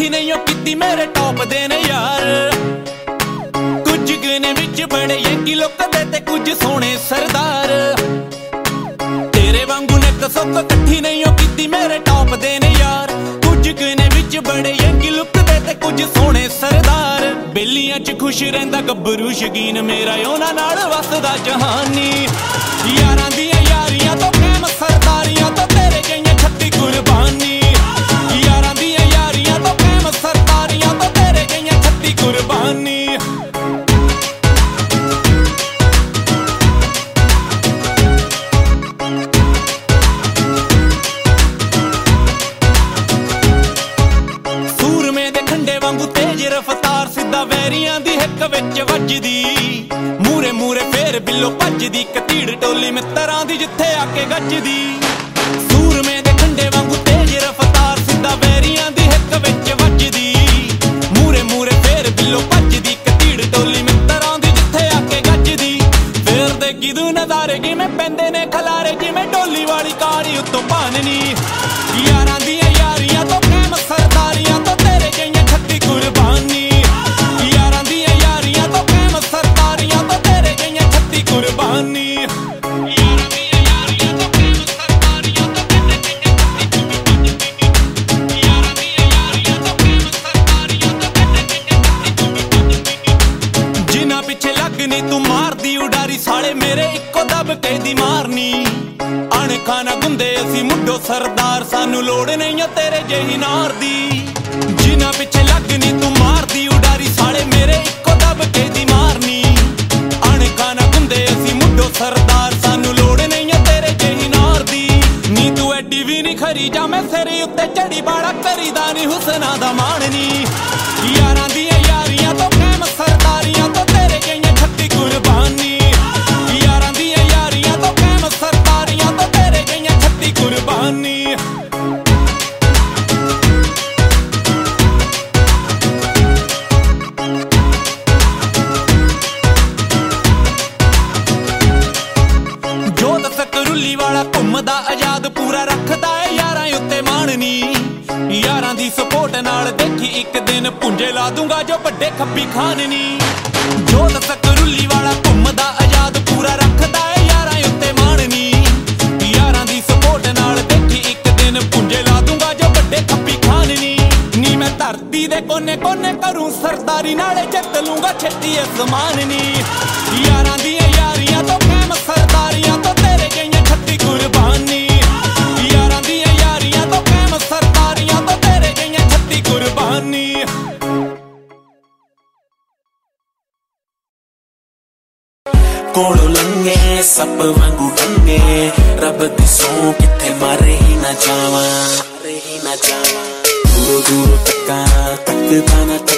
कट्ठी नहीं ओ कीती मेरे टॉप दे ने यार। कुछ गने विच बड़े यंगी लोग ते कुछ सोने सरदार। तेरे वांगू ने कसोक कट्ठी नहीं ओ कीती मेरे टॉप दे ने यार। कुछ गने विच बड़े यंगी लोग ते कुछ सोने सरदार। बेलियां च खुश रहिंदा गब्बरू शकीन मेरा उन्हां नाल वसदा जहानी। यारां दियां यारियां तो कैम सरदारियां तो तेरे जइयां 36 कुर्बानी। यारां दियां यारियां तो कैम सरदारियां तो तेरे जइयां 36 कुर्बानी। सूरमे दे खंडे वांगू तेज रफ्तार सिद्धा वैरियां दी हिक विच वजदी। मूरे मूरे फेर बिल्लो भजदी कतीड़ टोली मित्तरां दी जिथे आके गजदी। सूरमे दे खंडे वांगू तेज रफ्तार सिद्धा वैरियां दी हिक विच वजदी। मूरे मूरे फेर बिल्लो भजदी कतीड़ टोली मित्तरां दी जिथे आके गजदी। फेर दे किदू नज़ारे किवें पैंदे ने खलारे जिवें डोली वाली कारी उत्तों भाननी। यारां दियां यारियां तो कैम सरदारियां तो तेरे जइयां 36 कुर्बानी। यारां दियां यारियां तो कैम सरदारियां तो तेरे जइयां 36 कुर्बानी। जिन्हां पिछे लगनी तू मारदी उडारी साले मेरे इक्को दब के दी मारनी। अणखा ना गुंदे असी मुड्डो सरदार सानू लोड़ नहीं है तेरे जेही नार दी। जिन्हां पिछे लगनी तू मारदी उडारी साले मेरे इक्को दब के दी मारनी। अणखा ना गुंदे असी मुड्डो सरदार सानू लोड़ नहीं है तेरे जेही नार दी। नी तू एडी भी नहीं खरी जा मैं सिरे उत्ते चढ़ी बाड़ा करीदा नी हुसना दा माणनी। यारां दियां यारियां तो कैम सरदारियां तो तेरे जइयां 36 कुर्बानी। यारां दियां यारियां तो कैम सरदारियां तो तेरे जइयां 36 कुर्बानी। जोत सकरुली वाला घुमदा आजाद पूरा रखदा है यारां उत्ते माणनी। यारां दी सपोर्ट नाल देखी एक दिन पुंजे ला दूंगा जो बड़े खब्बी खाननी। जोत सकरुली वाला घुमदा आजाद पूरा रखदा है यारां उत्ते माणनी। यारां दी सपोर्ट नाल देखी एक दिन पुंजे ला दूंगा जो बड़े खब्बी खाननी। नी मैं धरती दे कोने कोने करूं सरदारी नाले जित लूंगा छेती आसमाननी। यारां दियां यारियां तो कैम सरदारियां तो तेरे जइयां 36 कुर्बानी। यारां दियां यारियां तो कैम सरदारियां तो तेरे जइयां 36 कुर्बानी। कोड़ो लंगे सप वांगू टंगे रब दी सौ किथे मारे ही ना जावा। दूर दूर तक्का तकदा ना